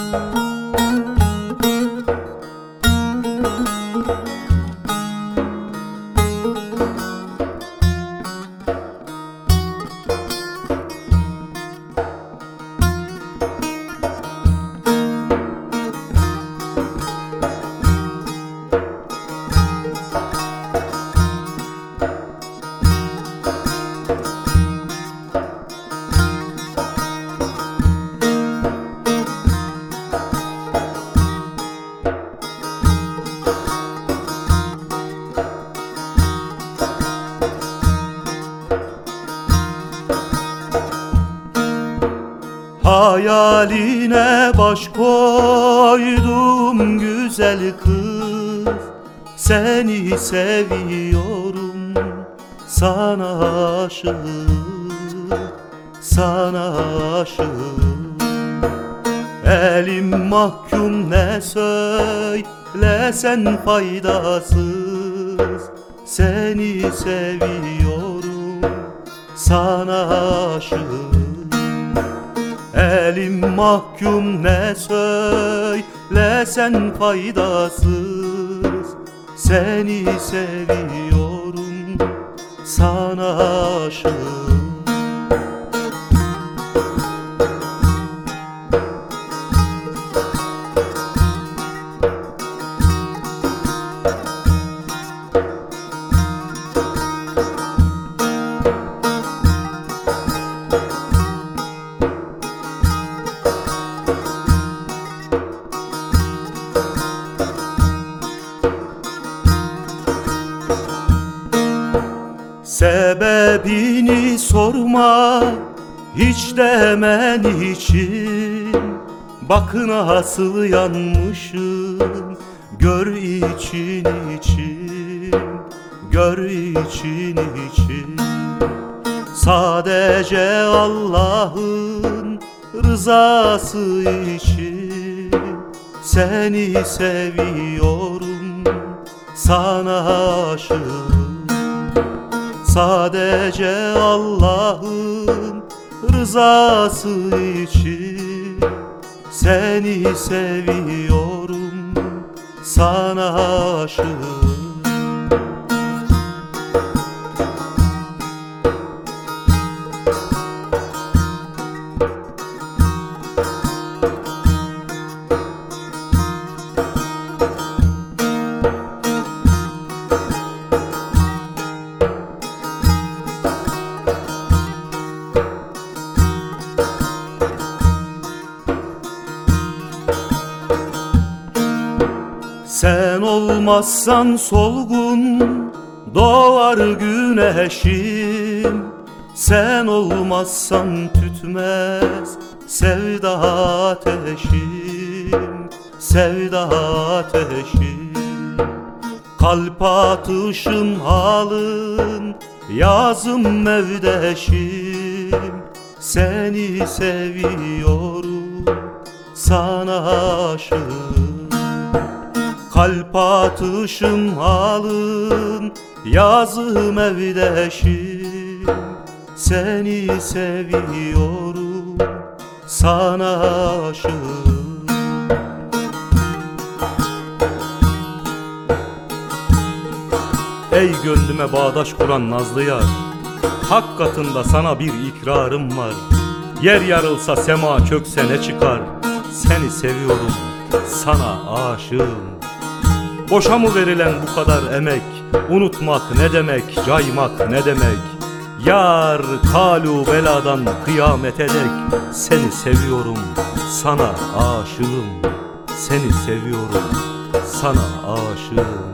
Hayaline baş koydum güzel kız, seni seviyorum, sana aşığım, sana aşığım. Elim mahkum ne söylesen faydasız, seni seviyorum, sana aşığım. Elim mahkum ne söylesen faydasız, seni seviyorum, sana aşığım. Sebebini sorma hiç demen için, bak nasıl yanmışım, gör için için, gör için için. Sadece Allah'ın rızası için seni seviyorum, sana aşığım. Sadece Allah'ın rızası için seni seviyorum, sana aşığım. Sen olmazsan solgun doğar güneşim, sen olmazsan tütmez sevda ateşim, sevda ateşim. Kalp atışım halın yazım mevdeşim, seni seviyorum, sana aşığım. Kalp atışım halın yazım evdeşim, seni seviyorum, sana aşığım. Ey gönlüme bağdaş kuran nazlı yar, hak katında sana bir ikrarım var. Yer yarılsa sema çökse ne çıkar, seni seviyorum, sana aşığım. Boşa mı verilen bu kadar emek, unutmak ne demek, caymak ne demek? Yar kalu beladan kıyamete dek seni seviyorum, sana aşığım. Seni seviyorum, sana aşığım.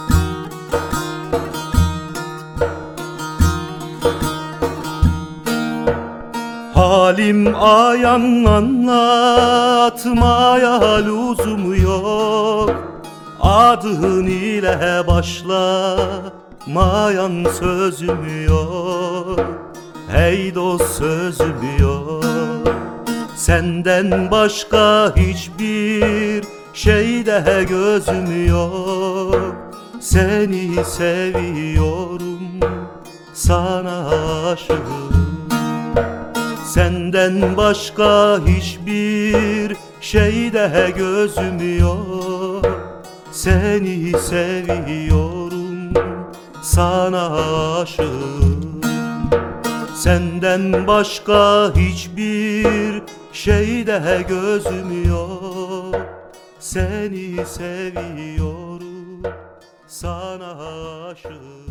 Halim ayan anlatmaya lüzum yok, adın ile başlamayan sözüm yok. Hey dost sözüm yok, senden başka hiçbir şeyde gözüm yok. Seni seviyorum, sana aşığım. Senden başka hiçbir şeyde gözüm yok. Seni seviyorum, sana aşığım. Senden başka hiçbir şeyde gözüm yok. Seni seviyorum, sana aşığım.